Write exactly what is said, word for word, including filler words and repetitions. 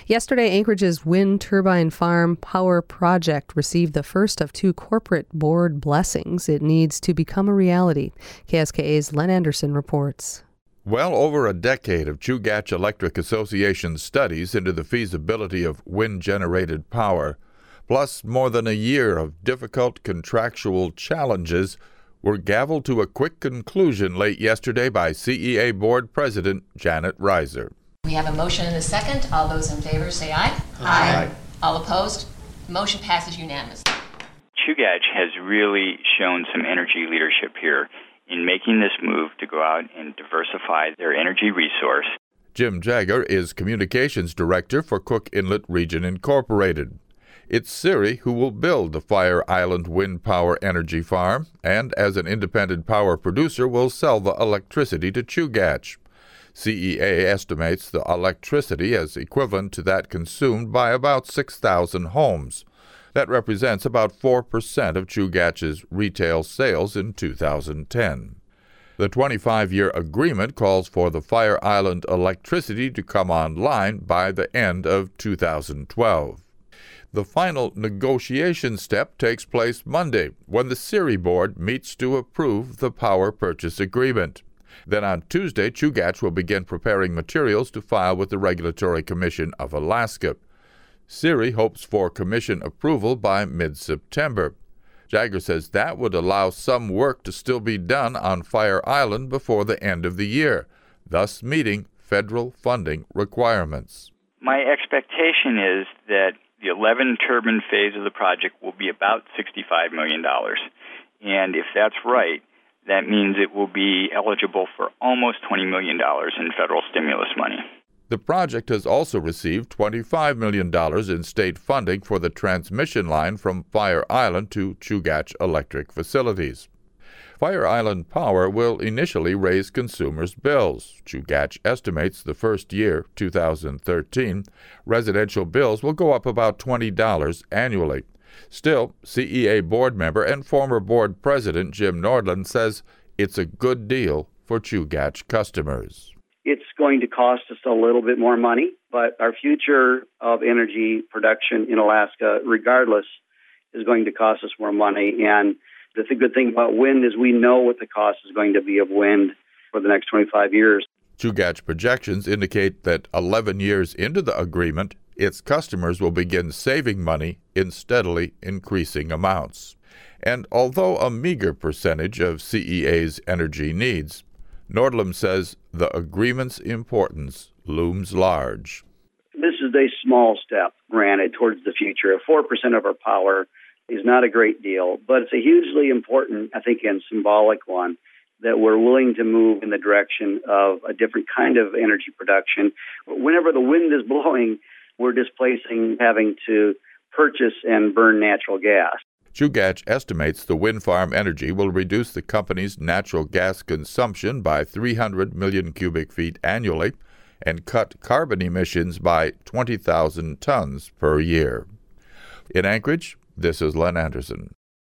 Yesterday, Anchorage's wind turbine farm power project received the first of two corporate board blessings it needs to become a reality. K S K A's Len Anderson reports. Well over a decade of Chugach Electric Association studies into the feasibility of wind-generated power, plus more than a year of difficult contractual challenges, were gavelled to a quick conclusion late yesterday by C E A Board President Janet Reiser. We have a motion and a second. All those in favor say aye. Aye. Aye. All opposed? Motion passes unanimously. Chugach has really shown some energy leadership here in making this move to go out and diversify their energy resource. Jim Jagger is Communications Director for Cook Inlet Region Incorporated. It's SERI who will build the Fire Island Wind Power Energy Farm, and as an independent power producer will sell the electricity to Chugach. C E A estimates the electricity as equivalent to that consumed by about six thousand homes. That represents about four percent of Chugach's retail sales in two thousand ten. The twenty-five-year agreement calls for the Fire Island electricity to come online by the end of two thousand twelve. The final negotiation step takes place Monday, when the SERI board meets to approve the power purchase agreement. Then on Tuesday, Chugach will begin preparing materials to file with the Regulatory Commission of Alaska. SERI hopes for commission approval by mid-September. Jagger says that would allow some work to still be done on Fire Island before the end of the year, thus meeting federal funding requirements. My expectation is that the eleven turbine phase of the project will be about sixty-five million dollars. And if that's right, that means it will be eligible for almost twenty million dollars in federal stimulus money. The project has also received twenty-five million dollars in state funding for the transmission line from Fire Island to Chugach Electric Facilities. Fire Island Power will initially raise consumers' bills. Chugach estimates the first year, two thousand thirteen, residential bills will go up about twenty dollars annually. Still, C E A board member and former board president Jim Nordland says it's a good deal for Chugach customers. It's going to cost us a little bit more money, but our future of energy production in Alaska, regardless, is going to cost us more money. And the th- good thing about wind is we know what the cost is going to be of wind for the next twenty-five years. Chugach projections indicate that eleven years into the agreement, its customers will begin saving money in steadily increasing amounts. And although a meager percentage of C E A's energy needs, Nordland says the agreement's importance looms large. This is a small step, granted, towards the future. four percent of our power is not a great deal, but it's a hugely important, I think, and symbolic one, that we're willing to move in the direction of a different kind of energy production. Whenever the wind is blowing, we're displacing having to purchase and burn natural gas. Chugach estimates the wind farm energy will reduce the company's natural gas consumption by three hundred million cubic feet annually and cut carbon emissions by twenty thousand tons per year. In Anchorage, this is Len Anderson.